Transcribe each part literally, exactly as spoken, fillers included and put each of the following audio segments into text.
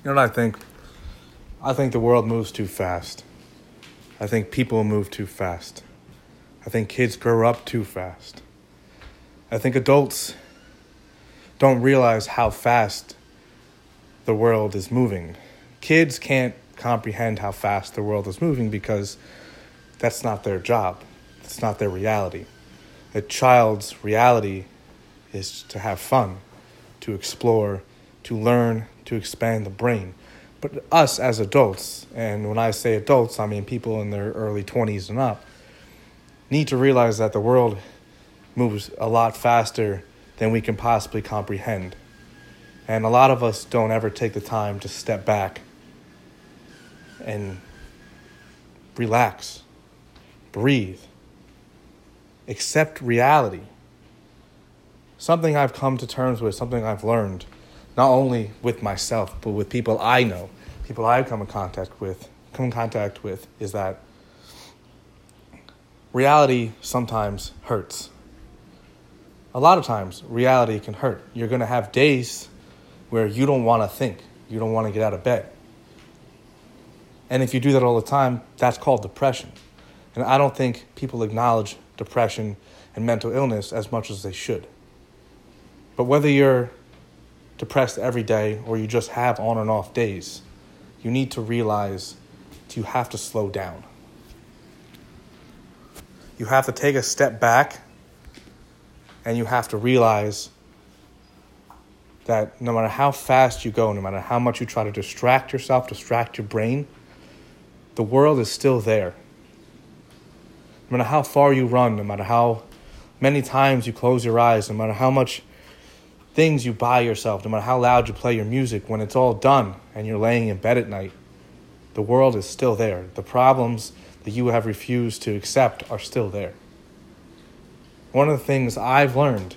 You know what I think? I think the world moves too fast. I think people move too fast. I think kids grow up too fast. I think adults don't realize how fast the world is moving. Kids can't comprehend how fast the world is moving because that's not their job. It's not their reality. A child's reality is to have fun, to explore, to learn, to expand the brain. But us as adults, and when I say adults, I mean people in their early twenties and up, need to realize that the world moves a lot faster than we can possibly comprehend. And a lot of us don't ever take the time to step back and relax, breathe, accept reality. Something I've come to terms with, something I've learned, not only with myself, but with people I know, people I've come in contact with, come in contact with, is that reality sometimes hurts. A lot of times, reality can hurt. You're going to have days where you don't want to think. You don't want to get out of bed. And if you do that all the time, that's called depression. And I don't think people acknowledge depression and mental illness as much as they should. But whether you're depressed every day or you just have on and off days, you need to realize that you have to slow down. You have to take a step back, and you have to realize that no matter how fast you go, no matter how much you try to distract yourself, distract your brain, the world is still there. No matter how far you run, no matter how many times you close your eyes, no matter how much things you buy yourself, no matter how loud you play your music, when it's all done and you're laying in bed at night, the world is still there. The problems that you have refused to accept are still there. One of the things I've learned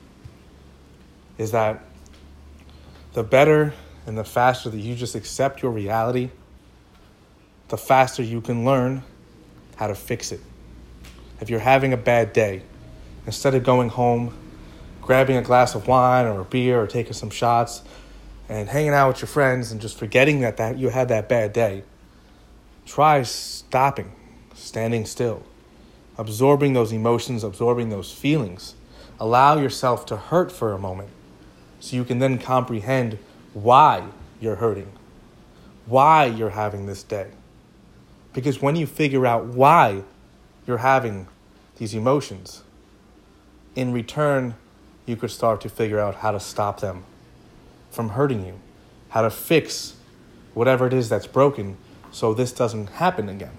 is that the better and the faster that you just accept your reality, the faster you can learn how to fix it. If you're having a bad day, instead of going home, grabbing a glass of wine or a beer or taking some shots and hanging out with your friends and just forgetting that, that you had that bad day, try stopping, standing still, absorbing those emotions, absorbing those feelings. Allow yourself to hurt for a moment so you can then comprehend why you're hurting, why you're having this day. Because when you figure out why you're having these emotions, in return, you could start to figure out how to stop them from hurting you, how to fix whatever it is that's broken so this doesn't happen again.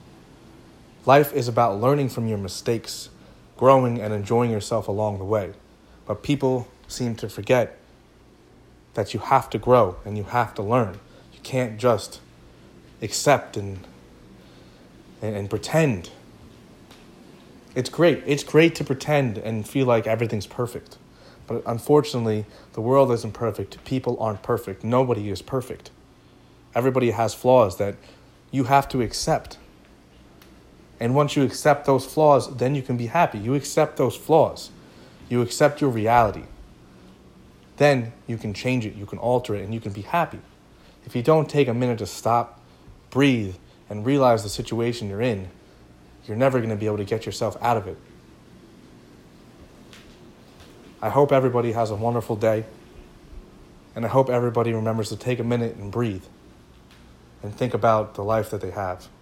Life is about learning from your mistakes, growing and enjoying yourself along the way. But people seem to forget that you have to grow and you have to learn. You can't just accept and and, and pretend. It's great. It's great to pretend and feel like everything's perfect. But unfortunately, the world isn't perfect. People aren't perfect. Nobody is perfect. Everybody has flaws that you have to accept. And once you accept those flaws, then you can be happy. You accept those flaws. You accept your reality. Then you can change it, you can alter it, and you can be happy. If you don't take a minute to stop, breathe, and realize the situation you're in, you're never going to be able to get yourself out of it. I hope everybody has a wonderful day, and I hope everybody remembers to take a minute and breathe and think about the life that they have.